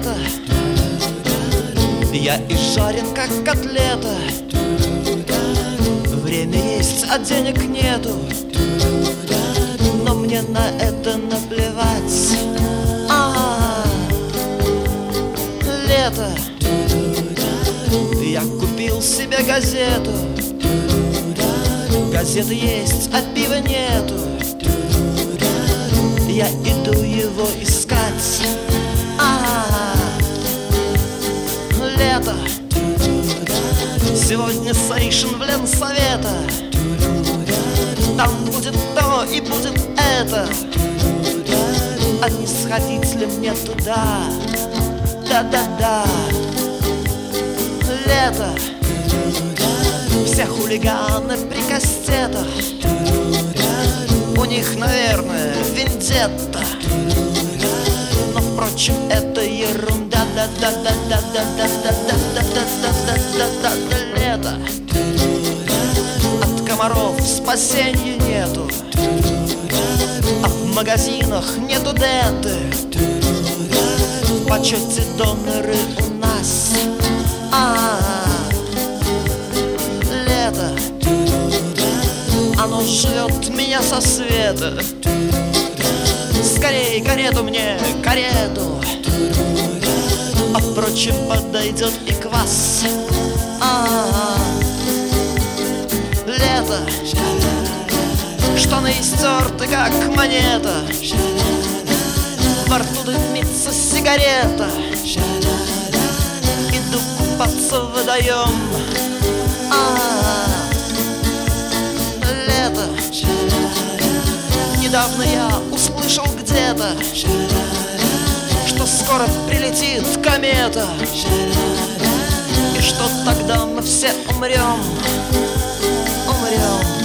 лето, я и жарен, как котлета. Время есть, а денег нету, но мне на это наплевать. Лето, я купил себе газету. Газеты есть, а пива нету. Я иду его искать. Лето, сегодня сейшн в Ленсовета. Там будет то и будет это. А не сходить ли мне туда? Да-да-да. Лето, все хулиганы при кастетах. У них, наверное, вендетта. Но, впрочем, это ерунда. Да-да-да-да-да-да-да-да-да-да-да-да-да. Лето, от комаров спасенья нету, а в магазинах нету денты. В почете доноры у нас. Лето, оно жрет меня со света. Скорей карету мне, карету. А впрочем, подойдет и квас. Лето, штаны истерты, как монета. Во рту дымится сигарета. Иду купаться в водоем. Лето, недавно я услышал где-то, что скоро прилетит комета, и что тогда мы все умрем.